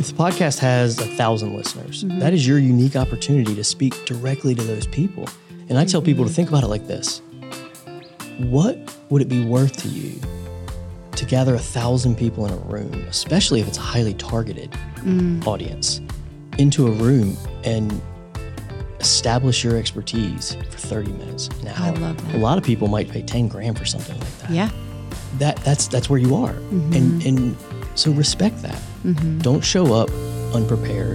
If the podcast has 1,000 listeners, that is your unique opportunity to speak directly to those people. And I tell people to think about it like this. What would it be worth to you to gather 1,000 people in a room, especially if it's a highly targeted audience, into a room and establish your expertise for 30 minutes, an hour? I love that. A lot of people might pay 10 grand for something like that. Yeah. That's where you are. And so respect that. Don't show up unprepared.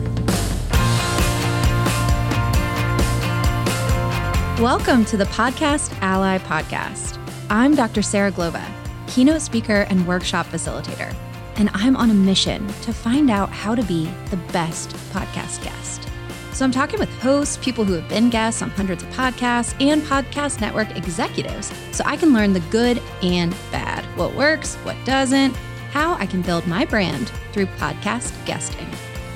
Welcome to the Podcast Ally Podcast. I'm Dr. Sarah Glova, keynote speaker and workshop facilitator, and I'm on a mission to find out how to be the best podcast guest. So I'm talking with hosts, people who have been guests on hundreds of podcasts, and podcast network executives, so I can learn the good and bad, what works, what doesn't, how I can build my brand through podcast guesting.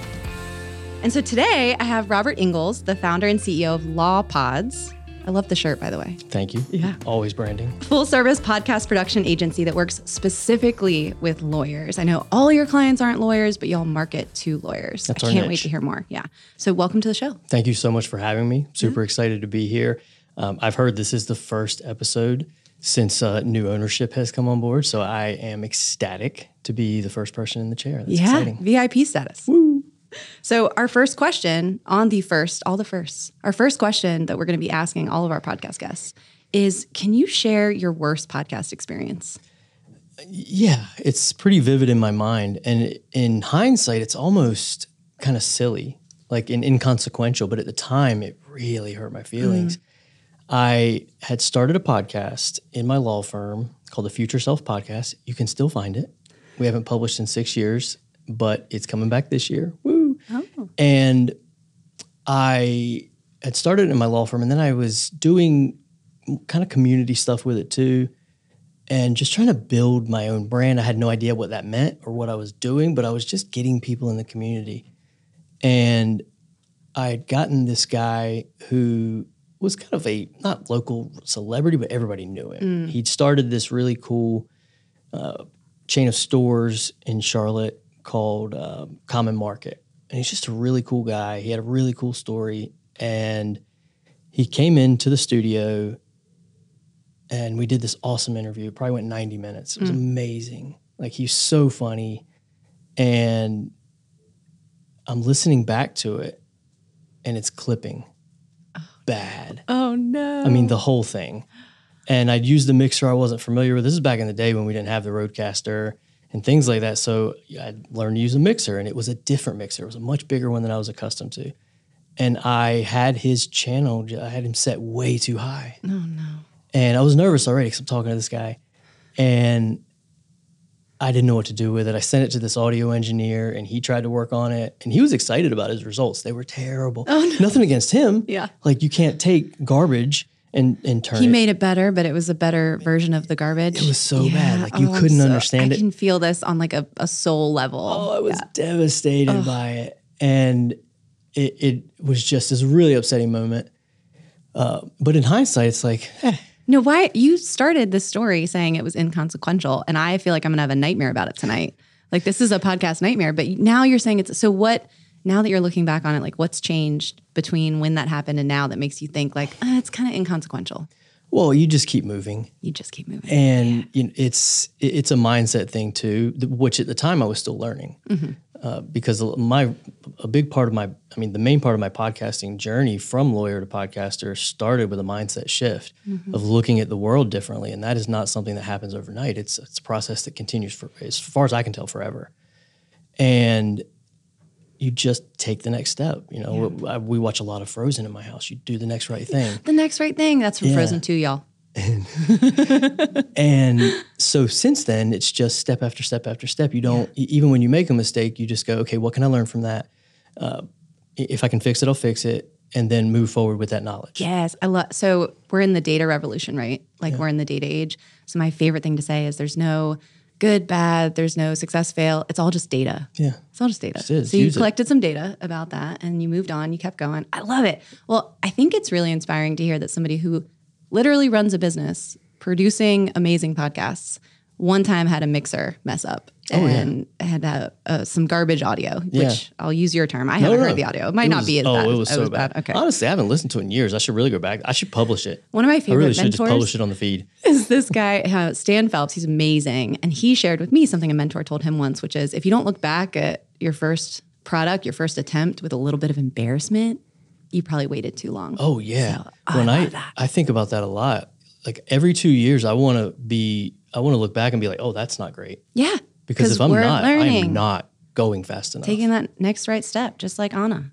And so today I have Robert Ingalls, the founder and CEO of Law Pods. I love the shirt, by the way. Thank you. Yeah. Always branding. Full service podcast production agency that works specifically with lawyers. I know all your clients aren't lawyers, but y'all market to lawyers. That's I our can't niche. wait to hear more. Yeah. So welcome to the show. Thank you so much for having me. Super excited to be here. I've heard this is the first episode since new ownership has come on board. So I am ecstatic to be the first person in the chair. That's exciting. VIP status. Woo. So our first question on our first question that we're going to be asking all of our podcast guests is, can you share your worst podcast experience? Yeah, it's pretty vivid in my mind. And in hindsight, it's almost kind of silly, like inconsequential. But at the time, it really hurt my feelings. I had started a podcast in my law firm called the Future Self Podcast. You can still find it. We haven't published in 6 years, but it's coming back this year. Woo! Oh. And I had started in my law firm, and then I was doing kind of community stuff with it too, and just trying to build my own brand. I had no idea what that meant or what I was doing, but I was just getting people in the community. And I had gotten this guy who was kind of a not local celebrity, but everybody knew him. He'd started this really cool chain of stores in Charlotte called Common Market. And he's just a really cool guy. He had a really cool story. And he came into the studio and we did this awesome interview. It probably went 90 minutes. It was amazing. Like, he's so funny. And I'm listening back to it and it's clipping bad. Oh, no. I mean, the whole thing. And I'd used the mixer I wasn't familiar with. This is back in the day when we didn't have the Rodecaster and things like that. So I learned to use a mixer, and it was a different mixer. It was a much bigger one than I was accustomed to. And I had his channel, I had him set way too high. Oh, no. And I was nervous already because I'm talking to this guy. And I didn't know what to do with it. I sent it to this audio engineer, and he tried to work on it. And he was excited about his results. They were terrible. Oh, no. Nothing against him. Yeah. Like, you can't take garbage and turn it. He made it better, but it was a better version of the garbage. It was so bad. Like, you couldn't understand it. I can feel this on like a soul level. Oh, I was devastated by it. And it was just this really upsetting moment. But in hindsight, it's like, No, why? You started this story saying it was inconsequential, and I feel like I'm going to have a nightmare about it tonight. Like, this is a podcast nightmare, but now you're saying it's, so what, now that you're looking back on it, like, what's changed between when that happened and now that makes you think like, it's kind of inconsequential? well, you just keep moving. You just keep moving. And you know, it's a mindset thing too, which at the time I was still learning. Because the main part of my podcasting journey from lawyer to podcaster started with a mindset shift of looking at the world differently. And that is not something that happens overnight. It's a process that continues for, as far as I can tell, forever. And you just take the next step. You know, we watch a lot of Frozen in my house. You do the next right thing. The next right thing. That's from Frozen 2, y'all. And so since then, it's just step after step after step. You don't, even when you make a mistake, you just go, okay, what can I learn from that? If I can fix it, I'll fix it, and then move forward with that knowledge. Yes. So we're in the data revolution, right? Like we're in the data age. So my favorite thing to say is there's no good, bad, there's no success, fail. It's all just data. Yeah. It's all just data. Just so you collected some data about that and you moved on, you kept going. I love it. Well, I think it's really inspiring to hear that somebody who literally runs a business producing amazing podcasts one time had a mixer mess up and had some garbage audio, which I'll use your term. I haven't heard the audio. It might not be as bad. It was so bad. Okay. Honestly, I haven't listened to it in years. I should really go back. I should publish it. One of my favorite mentors. I really should just publish it on the feed. Is this guy, Stan Phelps. He's amazing. And he shared with me something a mentor told him once, which is if you don't look back at your first product, your first attempt with a little bit of embarrassment, you probably waited too long. Oh, yeah. So, I think about that a lot. Like every 2 years, I want to look back and be like, oh, that's not great. Yeah. Because if I'm not, I'm not going fast enough. Taking that next right step, just like Anna.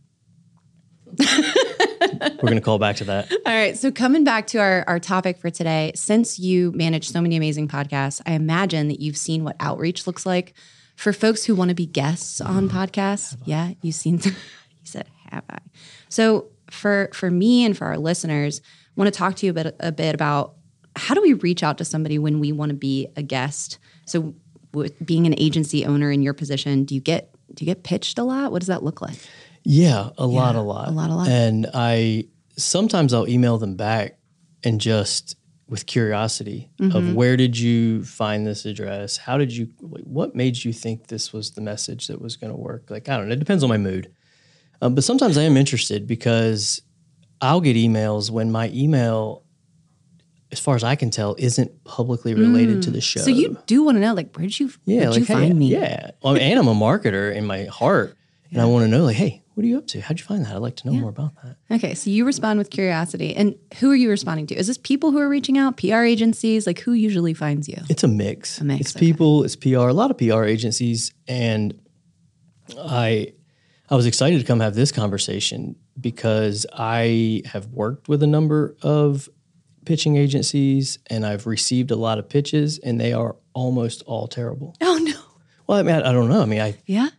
We're going to call back to that. All right. So coming back to our topic for today, since you manage so many amazing podcasts, I imagine that you've seen what outreach looks like for folks who want to be guests on podcasts. Yeah, you've seen some. You said, have I? So for me and for our listeners, I want to talk to you a bit about how do we reach out to somebody when we want to be a guest? So with being an agency owner in your position, do you get pitched a lot? What does that look like? Yeah, a lot. And sometimes I'll email them back and just with curiosity of where did you find this address? What made you think this was the message that was going to work? Like, I don't know, it depends on my mood. But sometimes I am interested because I'll get emails when my email, as far as I can tell, isn't publicly related to the show. So you do want to know, like, where'd you find me? Yeah. Well, and I'm a marketer in my heart. And I want to know, like, hey, what are you up to? How'd you find that? I'd like to know more about that. Okay, so you respond with curiosity. And who are you responding to? Is this people who are reaching out, PR agencies? Like, who usually finds you? It's a mix. It's people, it's PR, a lot of PR agencies. And I was excited to come have this conversation because I have worked with a number of pitching agencies and I've received a lot of pitches and they are almost all terrible. Oh, no. Well, I mean, I don't know. I mean,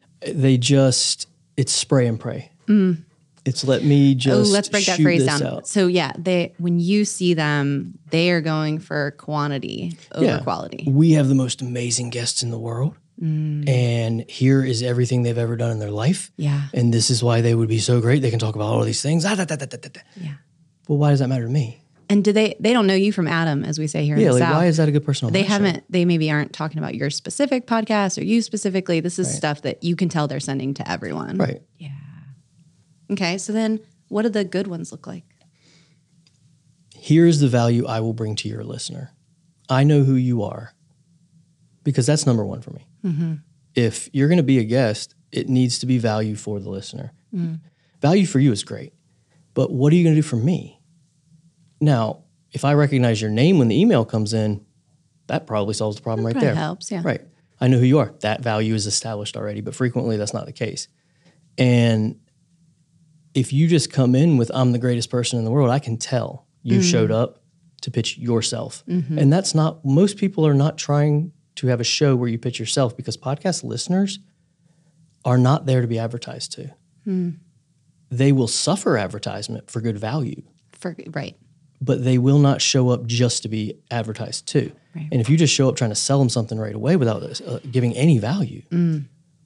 it's spray and pray. It's let me just let's break that phrase down. Out. So when you see them, they are going for quantity over quality. We have the most amazing guests in the world. And here is everything they've ever done in their life. Yeah. And this is why they would be so great. They can talk about all of these things. Yeah. Well, why does that matter to me? And do they don't know you from Adam, as we say here in the South. Why is that a good person on they maybe aren't talking about your specific podcast or you specifically. This is stuff that you can tell they're sending to everyone. Right. Yeah. Okay. So then what do the good ones look like? Here's the value I will bring to your listener. I know who you are because that's number one for me. If you're going to be a guest, it needs to be value for the listener. Value for you is great, but what are you going to do for me? Now, if I recognize your name when the email comes in, that probably solves the problem right there. Helps, yeah. Right. I know who you are. That value is established already, but frequently that's not the case. And if you just come in with, I'm the greatest person in the world, I can tell you showed up to pitch yourself. And that's not, most people are not trying to have a show where you pitch yourself because podcast listeners are not there to be advertised to. They will suffer advertisement for good value. Right. But they will not show up just to be advertised to. Right. And if you just show up trying to sell them something right away without giving any value, and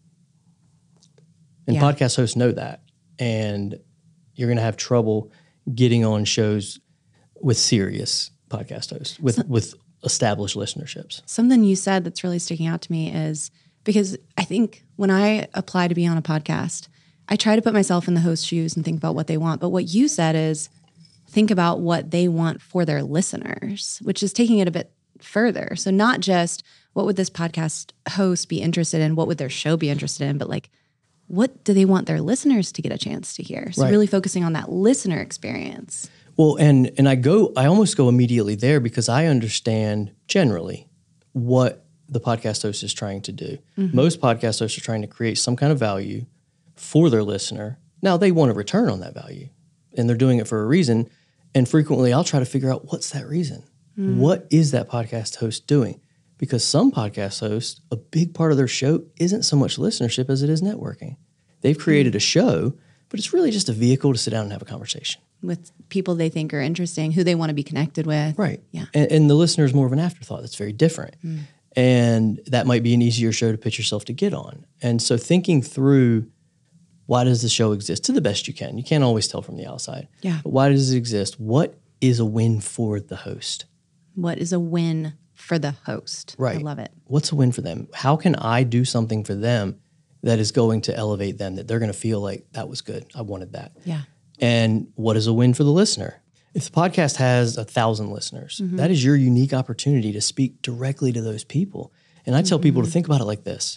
podcast hosts know that, and you're going to have trouble getting on shows with serious podcast hosts, with established listenerships. Something you said that's really sticking out to me is because I think when I apply to be on a podcast, I try to put myself in the host's shoes and think about what they want. But what you said is think about what they want for their listeners, which is taking it a bit further. So not just what would this podcast host be interested in, what would their show be interested in, but like what do they want their listeners to get a chance to hear? So really focusing on that listener experience. Well, and I almost go immediately there because I understand generally what the podcast host is trying to do. Most podcast hosts are trying to create some kind of value for their listener. Now they want a return on that value and they're doing it for a reason. And frequently I'll try to figure out what's that reason? What is that podcast host doing? Because some podcast hosts, a big part of their show isn't so much listenership as it is networking. They've created a show, but it's really just a vehicle to sit down and have a conversation. With people they think are interesting, who they want to be connected with. Right. Yeah. And the listener is more of an afterthought. That's very different. And that might be an easier show to pitch yourself to get on. And so thinking through, why does the show exist to the best you can? You can't always tell from the outside. Yeah. But why does it exist? What is a win for the host? What is a win for the host. Right. I love it. What's a win for them? How can I do something for them that is going to elevate them, that they're going to feel like that was good, I wanted that? Yeah. And what is a win for the listener? If the podcast has 1,000 listeners, that is your unique opportunity to speak directly to those people. And I tell people to think about it like this.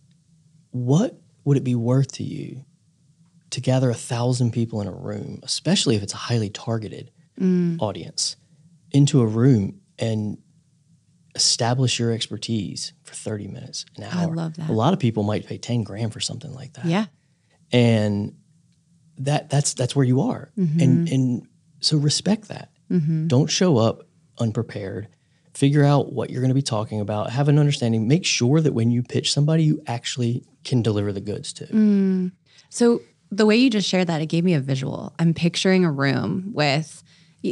What would it be worth to you to gather 1,000 people in a room, especially if it's a highly targeted audience, into a room and establish your expertise for 30 minutes, an hour? I love that. A lot of people might pay 10 grand for something like that. Yeah. And that's where you are. And so respect that. Don't show up unprepared. Figure out what you're going to be talking about. Have an understanding. Make sure that when you pitch somebody, you actually can deliver the goods to. So the way you just shared that, it gave me a visual. I'm picturing a room with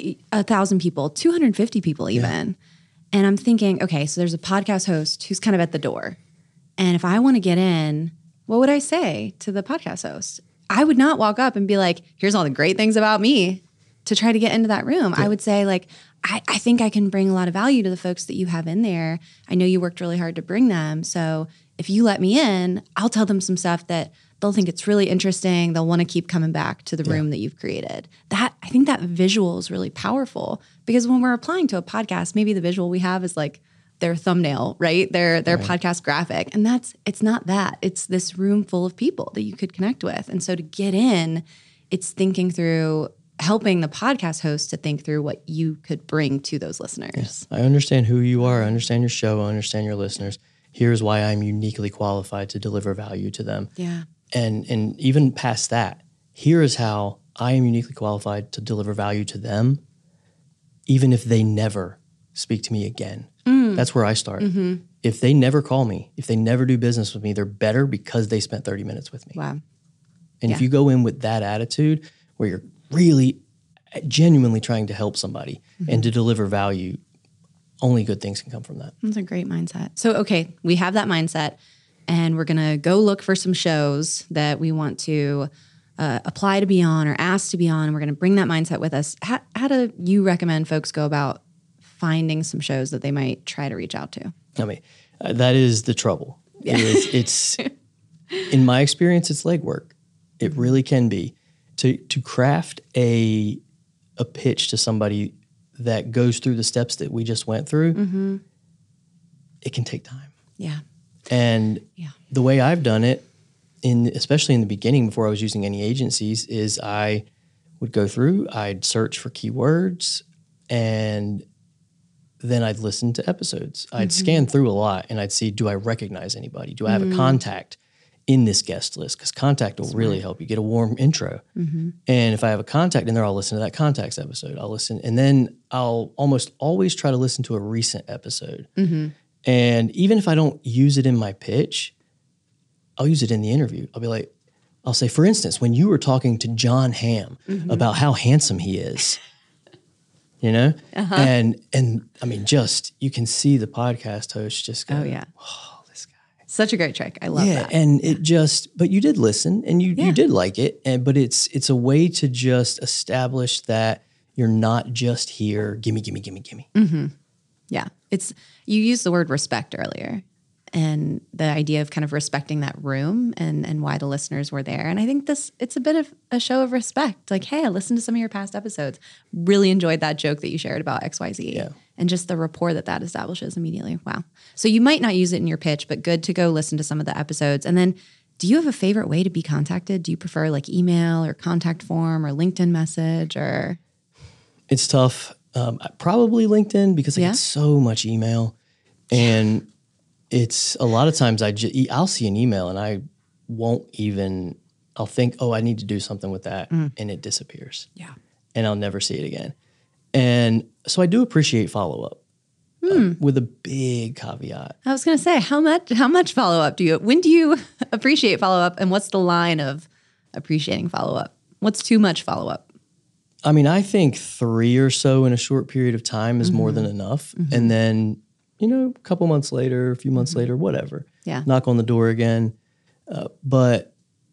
1,000 people, 250 people even. And I'm thinking, okay, so there's a podcast host who's kind of at the door. And if I want to get in, what would I say to the podcast host? I would not walk up and be like, here's all the great things about me to try to get into that room. I would say like, I think I can bring a lot of value to the folks that you have in there. I know you worked really hard to bring them. So if you let me in, I'll tell them some stuff that they'll think it's really interesting. They'll want to keep coming back to the room that you've created. I think that visual is really powerful, because when we're applying to a podcast, maybe the visual we have is like their thumbnail, right? Their podcast graphic. And it's not that. It's this room full of people that you could connect with. And so to get in, it's thinking through, helping the podcast host to think through what you could bring to those listeners. Yes. I understand who you are. I understand your show. I understand your listeners. Here's why I'm uniquely qualified to deliver value to them. Yeah. And even past that, here is how I am uniquely qualified to deliver value to them, even if they never speak to me again. That's where I start. If they never call me, if they never do business with me, they're better because they spent 30 minutes with me. Wow. And if you go in with that attitude where you're really genuinely trying to help somebody and to deliver value, only good things can come from that. That's a great mindset. So, okay, we have that mindset, and we're going to go look for some shows that we want to apply to be on or ask to be on, and we're going to bring that mindset with us. How do you recommend folks go about finding some shows that they might try to reach out to? I mean, that is the trouble. Yeah. It's in my experience, it's legwork. It really can be. To craft a pitch to somebody that goes through the steps that we just went through, it can take time. Yeah. And the way I've done it, especially in the beginning before I was using any agencies, is I would go through, I'd search for keywords, and then I'd listen to episodes. I'd scan through a lot, and I'd see, do I recognize anybody? Do I have a contact in this guest list? Because contact will really help you get a warm intro. And if I have a contact in there, I'll listen to that contacts episode. I'll listen, and then I'll almost always try to listen to a recent episode. And even if I don't use it in my pitch, I'll use it in the interview. I'll be like, I'll say, for instance, when you were talking to John Hamm about how handsome he is, you know? And I mean, just, you can see the podcast host just go, oh, this guy. Such a great trick. I love that. And it just, but you did listen and you did like it. But it's a way to just establish that you're not just here, gimme. Yeah. You used the word respect earlier, and the idea of kind of respecting that room and why the listeners were there. And I think it's a bit of a show of respect. Like, hey, I listened to some of your past episodes. Really enjoyed that joke that you shared about XYZ. Yeah. And just the rapport that establishes immediately. Wow. So you might not use it in your pitch, but good to go listen to some of the episodes. And then, do you have a favorite way to be contacted? Do you prefer like email or contact form or LinkedIn message or? It's tough. Probably LinkedIn, because I get so much email, and it's a lot of times I'll see an email and I won't even, I'll think, oh, I need to do something with that, and it disappears. Yeah. And I'll never see it again. And so I do appreciate follow-up with a big caveat. I was going to say, how much follow-up when do you appreciate follow-up, and what's the line of appreciating follow-up? What's too much follow-up? I mean, I think 3 or so in a short period of time is more than enough. And then, a couple months later, a few months later, whatever. Yeah. Knock on the door again. But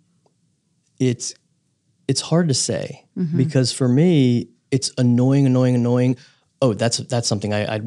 it's hard to say, because for me, it's annoying. Oh, that's something I'd want.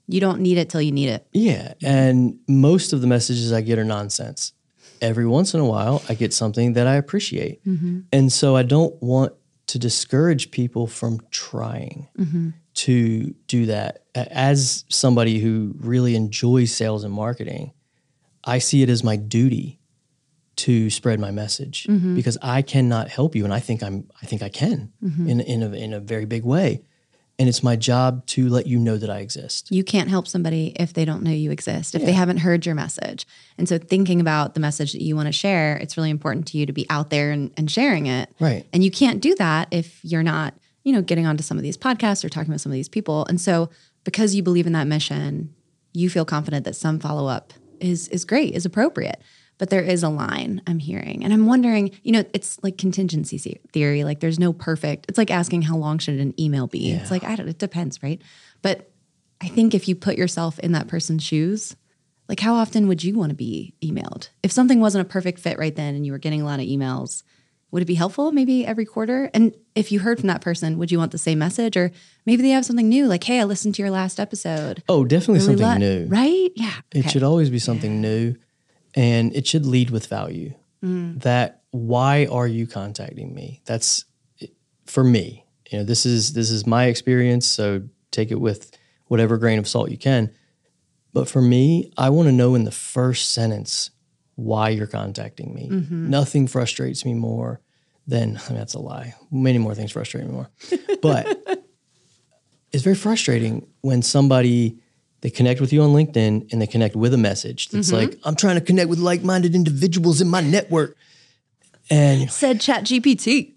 You don't need it till you need it. Yeah. And most of the messages I get are nonsense. Every once in a while, I get something that I appreciate. And so I don't want to discourage people from trying to do that. As somebody who really enjoys sales and marketing, I see it as my duty to spread my message because I cannot help you, and I think I can in a very big way. And it's my job to let you know that I exist. You can't help somebody if they don't know you exist, if they haven't heard your message. And so thinking about the message that you want to share, it's really important to you to be out there and sharing it. Right. And you can't do that if you're not, you know, getting onto some of these podcasts or talking with some of these people. And so because you believe in that mission, you feel confident that some follow-up is great, is appropriate. But there is a line I'm hearing. And I'm wondering, you know, it's like contingency theory. Like there's no perfect, it's like asking how long should an email be? It's like, it depends, right? But I think if you put yourself in that person's shoes, like how often would you want to be emailed? If something wasn't a perfect fit right then and you were getting a lot of emails, would it be helpful maybe every quarter? And if you heard from that person, would you want the same message? Or maybe they have something new, like, hey, I listened to your last episode. Oh, definitely something new. Right? Yeah. It should always be something new. And it should lead with value. That why are you contacting me? That's for me. You know, this is my experience. So take it with whatever grain of salt you can. But for me, I want to know in the first sentence why you're contacting me. Nothing frustrates me more than, I mean, that's a lie. Many more things frustrate me more. But it's very frustrating when somebody, they connect with you on LinkedIn and they connect with a message that's like, I'm trying to connect with like-minded individuals in my network. And said ChatGPT.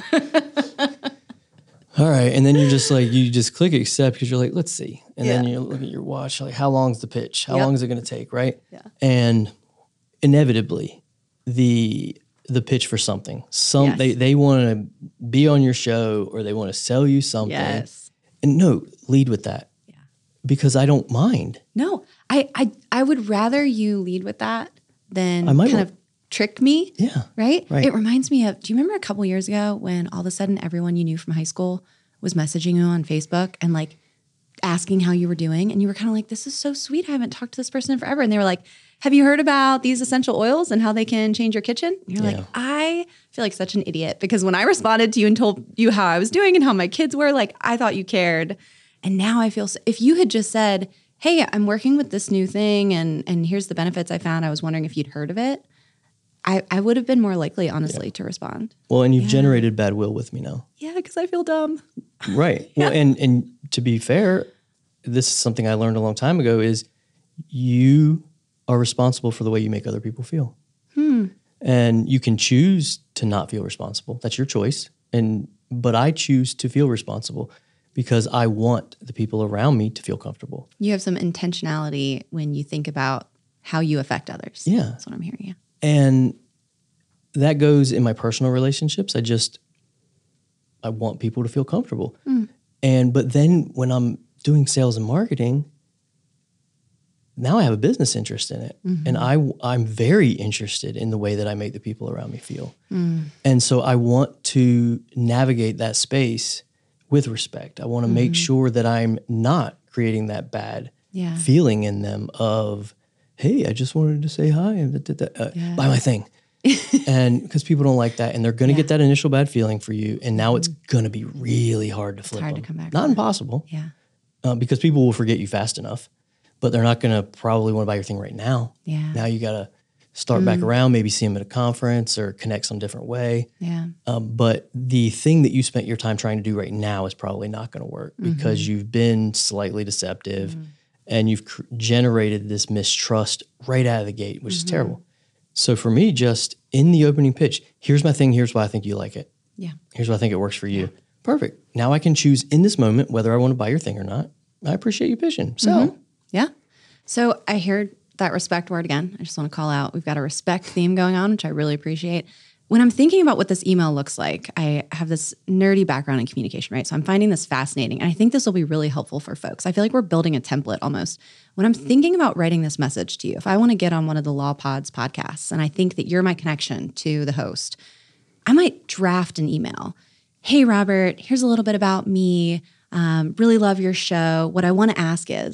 all right. And then you're just like, you just click accept because you're like, let's see. And then you look at your watch, like, how long's the pitch? How long is it going to take? Right. Yeah. And inevitably the pitch for something, they want to be on your show or they want to sell you something. Yes. And no, lead with that. Because I don't mind. No, I would rather you lead with that than kind of trick me. Yeah. Right? It reminds me of, do you remember a couple years ago when all of a sudden everyone you knew from high school was messaging you on Facebook and like asking how you were doing? And you were kind of like, this is so sweet. I haven't talked to this person in forever. And they were like, have you heard about these essential oils and how they can change your kitchen? And you're like, I feel like such an idiot because when I responded to you and told you how I was doing and how my kids were, like, I thought you cared. And now I feel, if you had just said, hey, I'm working with this new thing and here's the benefits I found, I was wondering if you'd heard of it, I would have been more likely, honestly, to respond. Well, and you've generated bad will with me now. Yeah, because I feel dumb. Right. Well, and to be fair, this is something I learned a long time ago is you are responsible for the way you make other people feel. And you can choose to not feel responsible. That's your choice. But I choose to feel responsible because I want the people around me to feel comfortable. You have some intentionality when you think about how you affect others. Yeah. That's what I'm hearing. Yeah. And that goes in my personal relationships. I want people to feel comfortable. But then when I'm doing sales and marketing, now I have a business interest in it. And I'm very interested in the way that I make the people around me feel. And so I want to navigate that space with respect. I want to make sure that I'm not creating that bad feeling in them of, hey, I just wanted to say hi and buy my thing. And because people don't like that and they're going to get that initial bad feeling for you. And now it's going to be really hard to flip them. To come back. Not impossible. Yeah. Because people will forget you fast enough, but they're not going to probably want to buy your thing right now. Yeah. Now you got to start back around, maybe see them at a conference or connect some different way. Yeah. But the thing that you spent your time trying to do right now is probably not going to work because you've been slightly deceptive and you've generated this mistrust right out of the gate, which is terrible. So for me, just in the opening pitch, here's my thing, here's why I think you like it. Yeah. Here's why I think it works for you. Perfect. Now I can choose in this moment whether I want to buy your thing or not. I appreciate you pitching. So. Yeah. So I heard that respect word again. I just want to call out, we've got a respect theme going on, which I really appreciate. When I'm thinking about what this email looks like, I have this nerdy background in communication, right? So I'm finding this fascinating. And I think this will be really helpful for folks. I feel like we're building a template almost. When I'm thinking about writing this message to you, if I want to get on one of the Law Pods podcasts and I think that you're my connection to the host, I might draft an email. Hey, Robert, here's a little bit about me. Really love your show. What I want to ask is,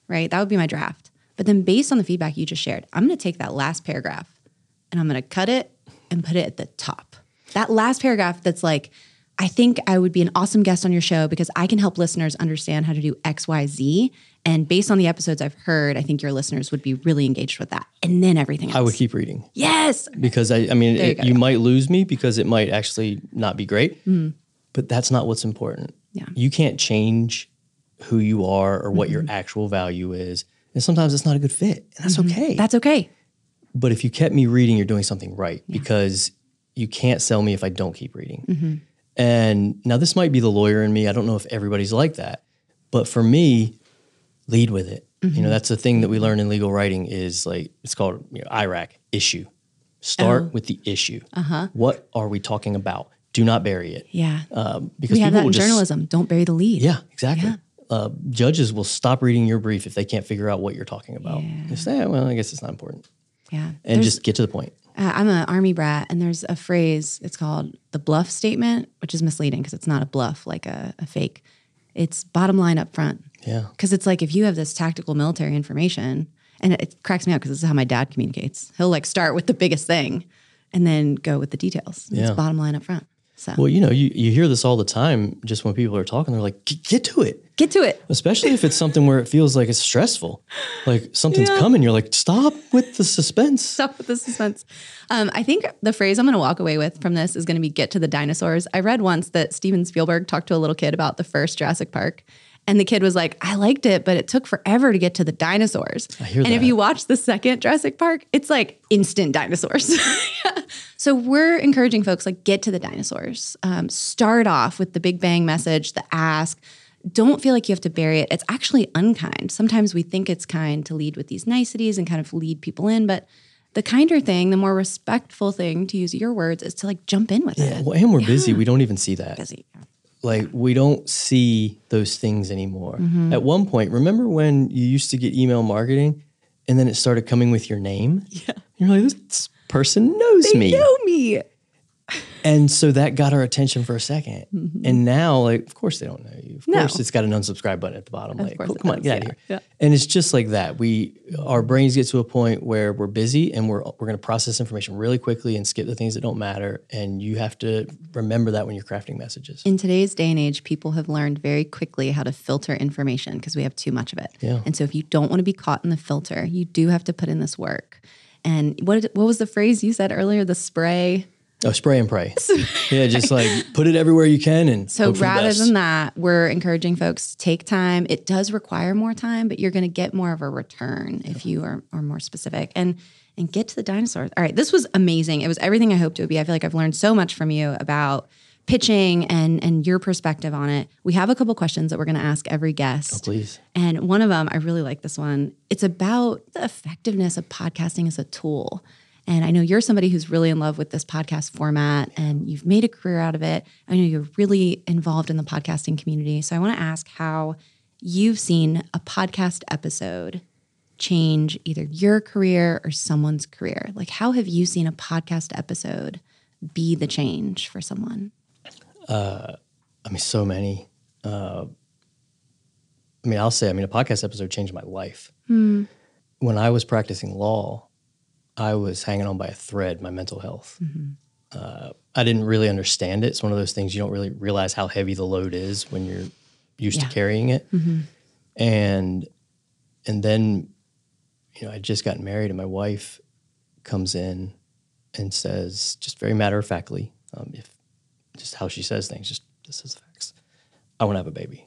right? That would be my draft. But then based on the feedback you just shared, I'm going to take that last paragraph and I'm going to cut it and put it at the top. That last paragraph that's like, I think I would be an awesome guest on your show because I can help listeners understand how to do X, Y, Z. And based on the episodes I've heard, I think your listeners would be really engaged with that. And then everything else. I would keep reading. Yes. Because you might lose me because it might actually not be great, but that's not what's important. Yeah. You can't change who you are or what your actual value is. And sometimes it's not a good fit, and that's okay. That's okay. But if you kept me reading, you're doing something right because you can't sell me if I don't keep reading. And now this might be the lawyer in me. I don't know if everybody's like that, but for me, lead with it. That's the thing that we learn in legal writing is like, it's called IRAC, issue. Start with the issue. What are we talking about? Do not bury it. Yeah. Because we have that in journalism. Don't bury the lead. Yeah, exactly. Yeah. Judges will stop reading your brief if they can't figure out what you're talking about. They say, well, I guess it's not important. Yeah. And just get to the point. I'm an Army brat, and there's a phrase, it's called the bluff statement, which is misleading because it's not a bluff like a fake. It's bottom line up front. Yeah. Because it's like if you have this tactical military information, and it cracks me up because this is how my dad communicates. He'll like start with the biggest thing and then go with the details. It's bottom line up front. So. Well, you hear this all the time just when people are talking. They're like, get to it. Get to it. Especially if it's something where it feels like it's stressful. Like something's coming. You're like, stop with the suspense. Stop with the suspense. I think the phrase I'm going to walk away with from this is going to be get to the dinosaurs. I read once that Steven Spielberg talked to a little kid about the first Jurassic Park. And the kid was like, I liked it, but it took forever to get to the dinosaurs. I hear that. And if you watch the second Jurassic Park, it's like instant dinosaurs. So we're encouraging folks like get to the dinosaurs. Start off with the big bang message, the ask. Don't feel like you have to bury it. It's actually unkind. Sometimes we think it's kind to lead with these niceties and kind of lead people in, but the kinder thing, the more respectful thing, to use your words, is to like jump in with it. Well, and we're busy. We don't even see that. Busy. Like we don't see those things anymore. At one point, remember when you used to get email marketing and then it started coming with your name? Yeah. You're like, this person knows me. They know me. And so that got our attention for a second. And now, like, of course they don't know you. Of course it's got an unsubscribe button at the bottom. Like, come on, get out of here. Yeah. And it's just like that. Our brains get to a point where we're busy and we're going to process information really quickly and skip the things that don't matter. And you have to remember that when you're crafting messages. In today's day and age, people have learned very quickly how to filter information because we have too much of it. Yeah. And so if you don't want to be caught in the filter, you do have to put in this work. And what was the phrase you said earlier? The spray. Oh, spray and pray. Yeah, just like put it everywhere you can. And so rather than that, we're encouraging folks to take time. It does require more time, but you're going to get more of a return if you are more specific. And get to the dinosaurs. All right, this was amazing. It was everything I hoped it would be. I feel like I've learned so much from you about pitching and your perspective on it. We have a couple questions that we're going to ask every guest. Oh, please. And one of them, I really like this one. It's about the effectiveness of podcasting as a tool. And I know you're somebody who's really in love with this podcast format and you've made a career out of it. I know you're really involved in the podcasting community. So I want to ask how you've seen a podcast episode change either your career or someone's career. Like, how have you seen a podcast episode be the change for someone? So many. I'll say, a podcast episode changed my life. When I was practicing law, I was hanging on by a thread, my mental health. I didn't really understand it. It's one of those things you don't really realize how heavy the load is when you're used to carrying it. And then, I just gotten married and my wife comes in and says, just very matter-of-factly, if just how she says things, just this is facts. I want to have a baby.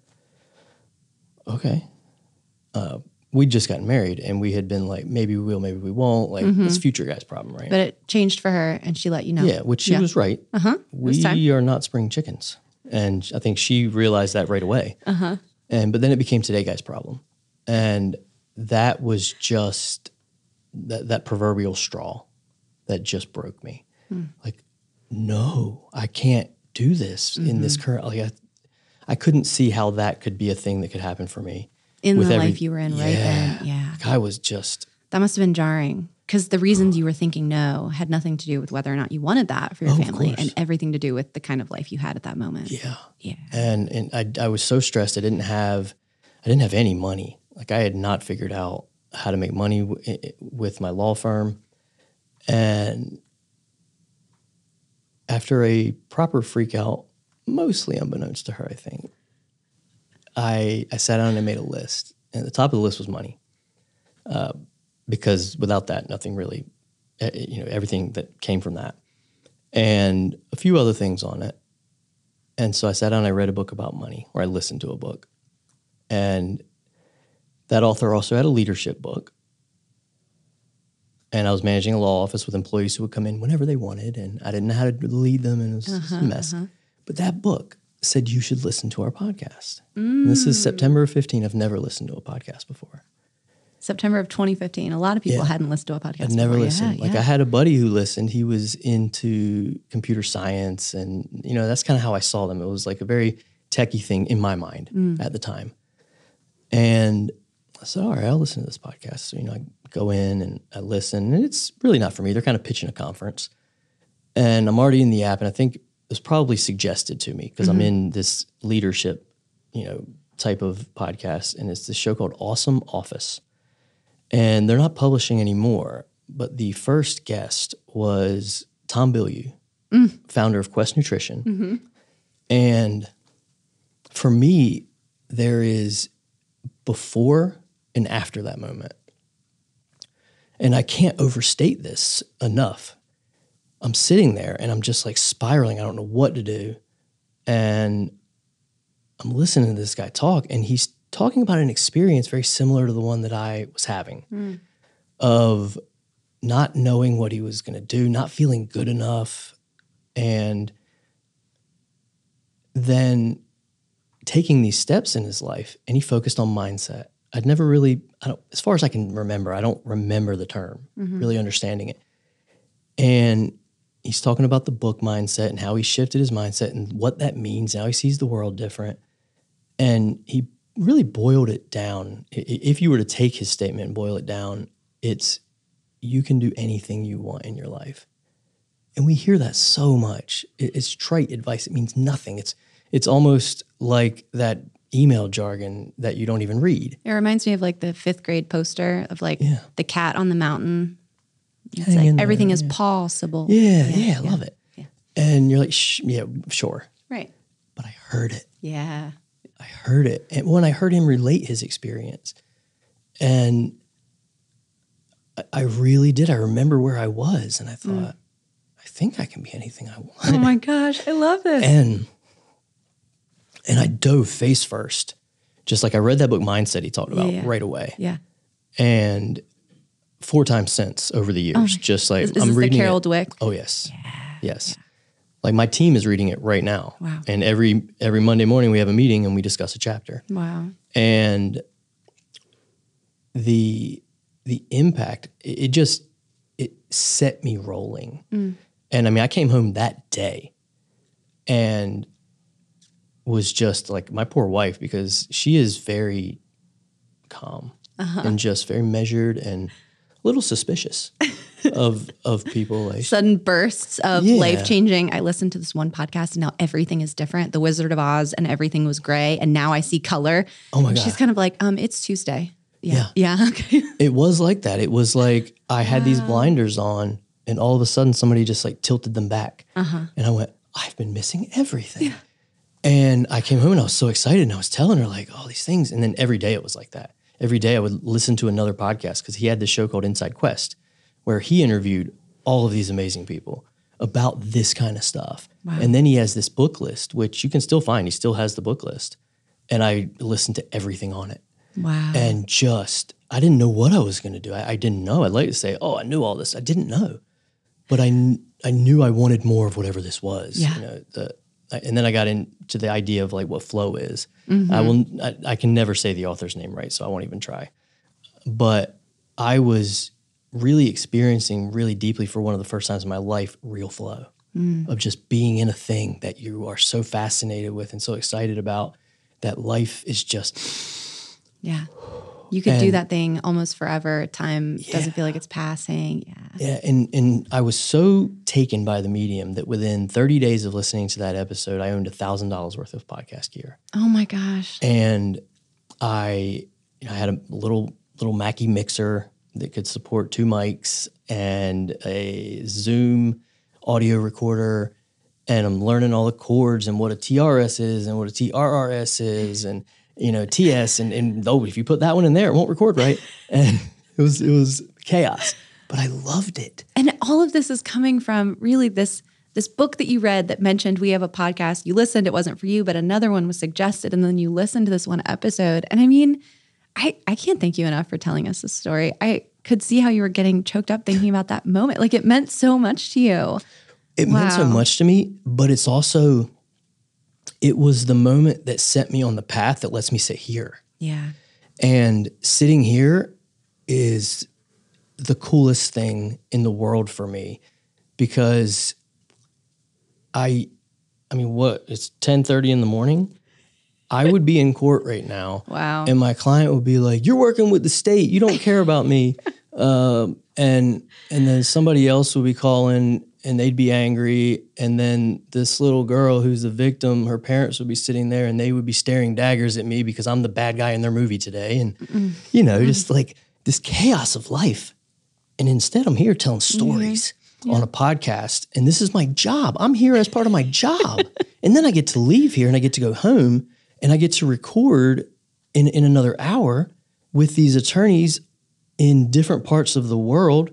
Okay. We'd just gotten married and we had been like, maybe we will, maybe we won't. Like, it's future guy's problem, right? But it changed for her and she let you know. Yeah, which she was right. We are not spring chickens. And I think she realized that right away. But then it became today guy's problem. And that was just that proverbial straw that just broke me. Like, no, I can't do this in this current, I couldn't see how that could be a thing that could happen for me. In the life you were in right then. Yeah. Like I was just. That must have been jarring because the reasons you were thinking no had nothing to do with whether or not you wanted that for your family and everything to do with the kind of life you had at that moment. Yeah. And I was so stressed. I didn't have any money Like I had not figured out how to make money with my law firm. And after a proper freak out, mostly unbeknownst to her, I think, I sat down and I made a list. And at the top of the list was money. Because without that, nothing really, everything that came from that. And a few other things on it. And so I sat down and I read a book about money, or I listened to a book. And that author also had a leadership book. And I was managing a law office with employees who would come in whenever they wanted, and I didn't know how to lead them, and it was just a mess. But that book said, you should listen to our podcast. And this is September of 15. I've never listened to a podcast before. September of 2015. A lot of people hadn't listened to a podcast I'd never before. listened. I had a buddy who listened. He was into computer science, and, that's kind of how I saw them. It was like a very techie thing in my mind at the time. And I said, all right, I'll listen to this podcast. So, I go in and I listen, and it's really not for me. They're kind of pitching a conference. And I'm already in the app, and I think it was probably suggested to me because I'm in this leadership, type of podcast, and it's this show called Awesome Office. And they're not publishing anymore, but the first guest was Tom Bilyeu, founder of Quest Nutrition. And for me, there is before and after that moment. And I can't overstate this enough. I'm sitting there and I'm just like spiraling. I don't know what to do. And I'm listening to this guy talk, and he's talking about an experience very similar to the one that I was having of not knowing what he was going to do, not feeling good enough, and then taking these steps in his life. And he focused on mindset. I'd never really, as far as I can remember, I don't remember the term, really understanding it. And he's talking about the book mindset and how he shifted his mindset and what that means, how he sees the world different. And he really boiled it down. If you were to take his statement and boil it down, it's you can do anything you want in your life. And we hear that so much. It's trite advice. It means nothing. It's almost like that email jargon that you don't even read. It reminds me of like the 5th grade poster of like the cat on the mountain. It's Hang like everything is possible. I love it. Yeah. And you're like, sure. Right. But I heard it. Yeah. I heard it. And when I heard him relate his experience, and I really did. I remember where I was, and I thought, I think I can be anything I want. Oh my gosh, I love this. And I dove face first. Just like I read that book, Mindset, he talked about right away. Yeah. And 4 times since over the years, just like is I'm this reading the Carol it. Dweck? Oh, yes. Yeah. Yes. Yeah. Like my team is reading it right now. Wow. And every Monday morning we have a meeting and we discuss a chapter. Wow. And the impact, it set me rolling. And I mean, I came home that day and was just like my poor wife, because she is very calm and just very measured and a little suspicious of people. Like, sudden bursts of life-changing. I listened to this one podcast and now everything is different. The Wizard of Oz, and everything was gray, and now I see color. Oh my God. She's kind of like, it's Tuesday. Yeah. Yeah. Okay. It was like that. It was like I had these blinders on, and all of a sudden somebody just like tilted them back. And I went, I've been missing everything. Yeah. And I came home and I was so excited, and I was telling her like all these things. And then every day it was like that. Every day I would listen to another podcast, because he had this show called Inside Quest, where he interviewed all of these amazing people about this kind of stuff. Wow. And then he has this book list, which you can still find. He still has the book list. And I listened to everything on it. Wow. And I didn't know what I was going to do. I didn't know. I'd like to say, I knew all this. I didn't know. But I knew I wanted more of whatever this was. Yeah. And then I got into the idea of like what flow is. I can never say the author's name right, so I won't even try. But I was really experiencing really deeply, for one of the first times in my life, real flow of just being in a thing that you are so fascinated with and so excited about, that life is just... Yeah. You could do that thing almost forever. Time doesn't feel like it's passing. Yeah. And I was so taken by the medium that within 30 days of listening to that episode, I owned $1,000 worth of podcast gear. Oh my gosh. And I I had a little Mackie mixer that could support 2 mics and a Zoom audio recorder. And I'm learning all the chords and what a TRS is and what a TRRS is and, TS. And if you put that one in there, it won't record right. And it was chaos, but I loved it. And all of this is coming from really this book that you read that mentioned we have a podcast. You listened, it wasn't for you, but another one was suggested. And then you listened to this one episode. And I mean, I can't thank you enough for telling us this story. I could see how you were getting choked up thinking about that moment. Like, it meant so much to you. It meant so much to me, but it was the moment that set me on the path that lets me sit here. Yeah. And sitting here is the coolest thing in the world for me, because it's 10:30 in the morning. I would be in court right now. Wow. And my client would be like, "You're working with the state. You don't care about me." And then somebody else would be calling and they'd be angry. And then this little girl who's the victim, her parents would be sitting there and they would be staring daggers at me because I'm the bad guy in their movie today. And, just like this chaos of life. And instead I'm here telling stories on a podcast. And this is my job. I'm here as part of my job. And then I get to leave here and I get to go home and I get to record in another hour with these attorneys in different parts of the world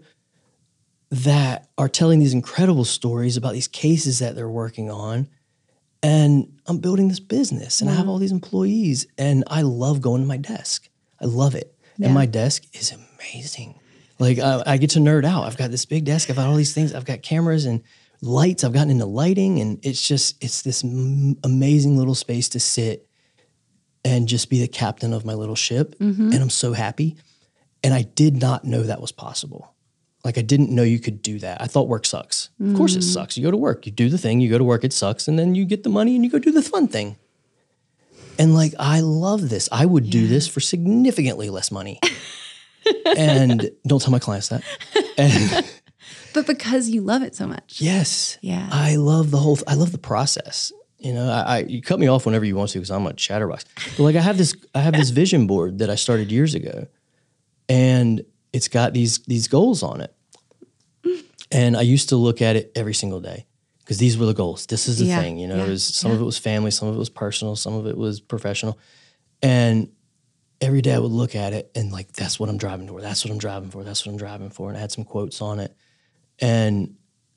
that are telling these incredible stories about these cases that they're working on. And I'm building this business and I have all these employees and I love going to my desk. I love it. Yeah. And my desk is amazing. Like I get to nerd out. I've got this big desk. I've got all these things. I've got cameras and lights. I've gotten into lighting and it's this amazing little space to sit and just be the captain of my little ship. And I'm so happy. And I did not know that was possible. Like, I didn't know you could do that. I thought work sucks. Of course it sucks. You go to work, you do the thing, you go to work, it sucks, and then you get the money and you go do the fun thing. And like, I love this. I would do this for significantly less money. And don't tell my clients that. But because you love it so much. Yes. Yeah. I love the process. You cut me off whenever you want to because I'm a chatterbox. But like, I have this vision board that I started years ago. And it's got these goals on it. And I used to look at it every single day because these were the goals. This is the thing, some of it was family, some of it was personal, some of it was professional. And every day I would look at it and like, that's what I'm driving toward. That's what I'm driving for. That's what I'm driving for. And I had some quotes on it. And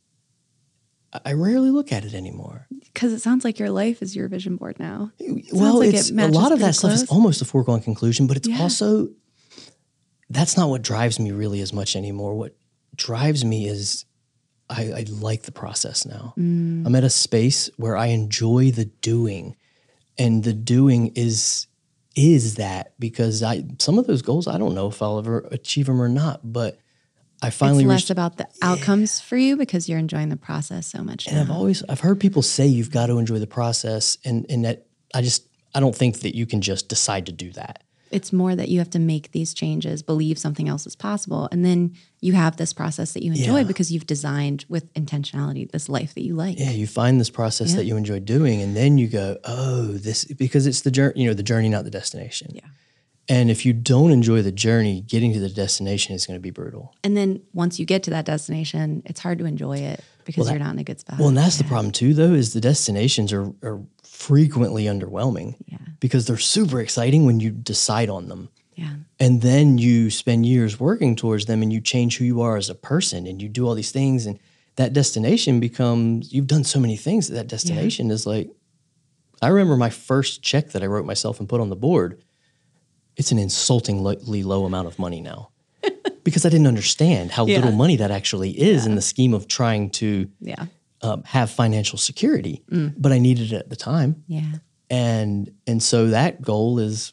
I rarely look at it anymore. Because it sounds like your life is your vision board now. Well, it's a lot of that stuff is almost a foregone conclusion, but it's also... That's not what drives me really as much anymore. What drives me is I like the process now. I'm at a space where I enjoy the doing. And the doing is that because some of those goals, I don't know if I'll ever achieve them or not, but I finally... It's less about the outcomes for you because you're enjoying the process so much now. And I've heard people say you've got to enjoy the process and that I don't think that you can just decide to do that. It's more that you have to make these changes, believe something else is possible. And then you have this process that you enjoy because you've designed with intentionality this life that you like. Yeah, you find this process that you enjoy doing. And then you go, because it's the journey, the journey, not the destination. Yeah. And if you don't enjoy the journey, getting to the destination is going to be brutal. And then once you get to that destination, it's hard to enjoy it because you're not in a good spot. Well, and that's the problem too, though, is the destinations are frequently underwhelming because they're super exciting when you decide on them. Yeah. And then you spend years working towards them and you change who you are as a person and you do all these things and that destination becomes, you've done so many things that destination is like, I remember my first check that I wrote myself and put on the board. It's an insultingly low amount of money now because I didn't understand how little money that actually is in the scheme of trying to have financial security, but I needed it at the time. Yeah. And so that goal is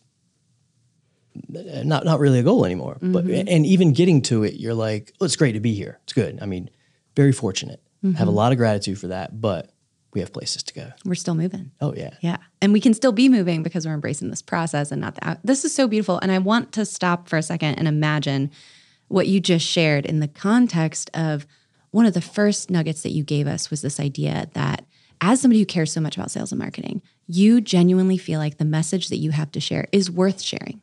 not really a goal anymore, but, and even getting to it, you're like, oh, it's great to be here. It's good. I mean, very fortunate, have a lot of gratitude for that, but we have places to go. We're still moving. Oh yeah. Yeah. And we can still be moving because we're embracing this process and not the out. This is so beautiful. And I want to stop for a second and imagine what you just shared in the context of one of the first nuggets that you gave us was this idea that as somebody who cares so much about sales and marketing, you genuinely feel like the message that you have to share is worth sharing.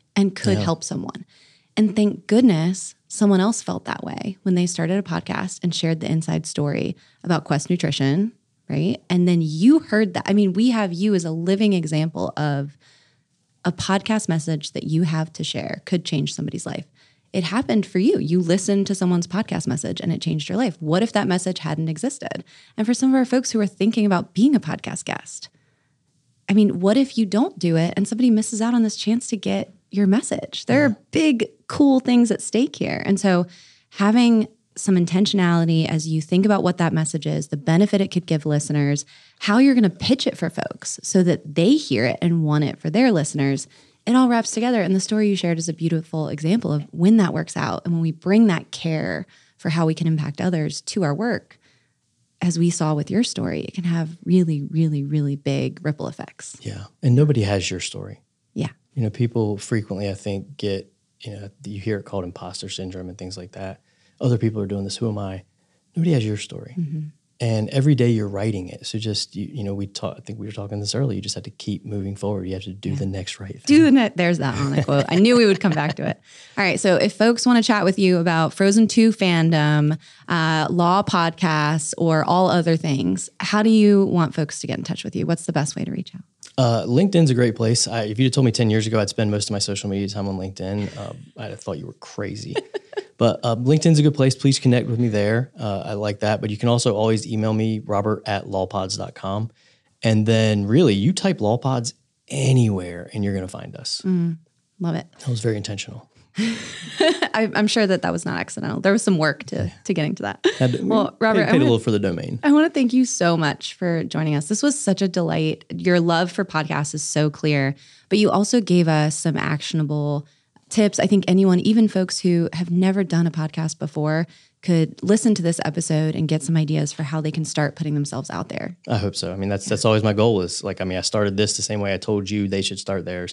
and could help someone. And thank goodness someone else felt that way when they started a podcast and shared the inside story about Quest Nutrition, right? And then you heard that. I mean, we have you as a living example of a podcast message that you have to share could change somebody's life. It happened for you. You listened to someone's podcast message and it changed your life. What if that message hadn't existed? And for some of our folks who are thinking about being a podcast guest, I mean, what if you don't do it and somebody misses out on this chance to get your message? There are big, cool things at stake here. And so having some intentionality as you think about what that message is, the benefit it could give listeners, how you're going to pitch it for folks so that they hear it and want it for their listeners, it all wraps together. And the story you shared is a beautiful example of when that works out. And when we bring that care for how we can impact others to our work, as we saw with your story, it can have really, really, really big ripple effects. Yeah. And nobody has your story. Yeah. You know, people frequently, I think, get, you know, you hear it called imposter syndrome and things like that. Other people are doing this. Who am I? Nobody has your story. Mm-hmm. And every day you're writing it. So just, you know, I think we were talking this earlier. You just have to keep moving forward. You have to do the next right thing. There's that on the quote. I knew we would come back to it. All right. So if folks want to chat with you about Frozen 2 fandom, law podcasts, or all other things, how do you want folks to get in touch with you? What's the best way to reach out? LinkedIn's a great place. If you'd have told me 10 years ago I'd spend most of my social media time on LinkedIn, I'd have thought you were crazy. But LinkedIn's a good place. Please connect with me there. I like that. But you can also always email me, robert@lawpods.com. And then really, you type Lawpods anywhere and you're going to find us. Love it. That was very intentional. I'm sure that was not accidental. There was some work to getting to that. Well, Robert, paid a little for the domain. I want to thank you so much for joining us. This was such a delight. Your love for podcasts is so clear, but you also gave us some actionable tips. I think anyone, even folks who have never done a podcast before, could listen to this episode and get some ideas for how they can start putting themselves out there. I hope so. I mean, that's always my goal is like, I started this the same way I told you they should start theirs.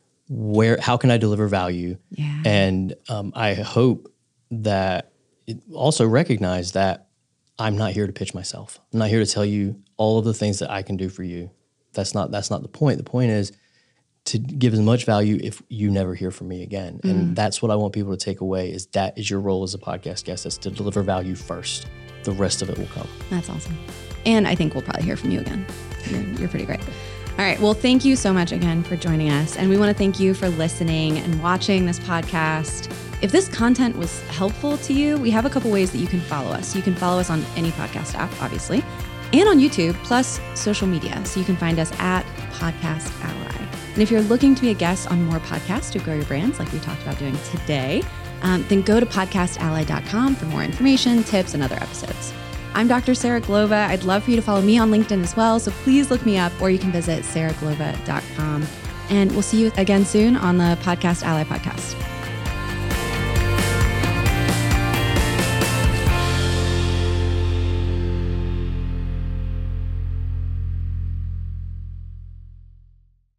How can I deliver value? Yeah. And I hope that it also recognize that I'm not here to pitch myself. I'm not here to tell you all of the things that I can do for you. That's not the point. The point is to give as much value if you never hear from me again. And that's what I want people to take away is that is your role as a podcast guest, is to deliver value first. The rest of it will come. That's awesome. And I think we'll probably hear from you again. You're pretty great. All right. Well, thank you so much again for joining us. And we want to thank you for listening and watching this podcast. If this content was helpful to you, we have a couple ways that you can follow us. You can follow us on any podcast app, obviously, and on YouTube, plus social media. So you can find us at Podcast Ally. And if you're looking to be a guest on more podcasts to grow your brands, like we talked about doing today, then go to podcastally.com for more information, tips, and other episodes. I'm Dr. Sarah Glova. I'd love for you to follow me on LinkedIn as well. So please look me up, or you can visit sarahglova.com. And we'll see you again soon on the Podcast Ally podcast.